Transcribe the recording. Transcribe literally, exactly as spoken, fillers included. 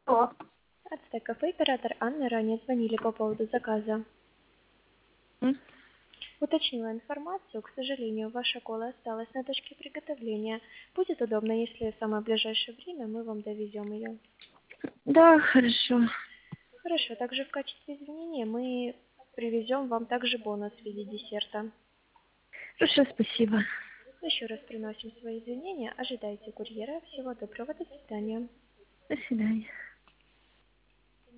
О, Ацтек кафе, оператор Анна, ранее звонили по поводу заказа. м, Уточнила информацию, к сожалению, ваша кола осталась на точке приготовления. Будет удобно, если в самое ближайшее время мы вам довезем ее. да, хорошо. Хорошо, также в качестве извинения мы привезем вам также бонус в виде десерта. Хорошо, спасибо. Еще раз приносим свои извинения, ожидайте курьера. Всего доброго, до свидания. До свидания.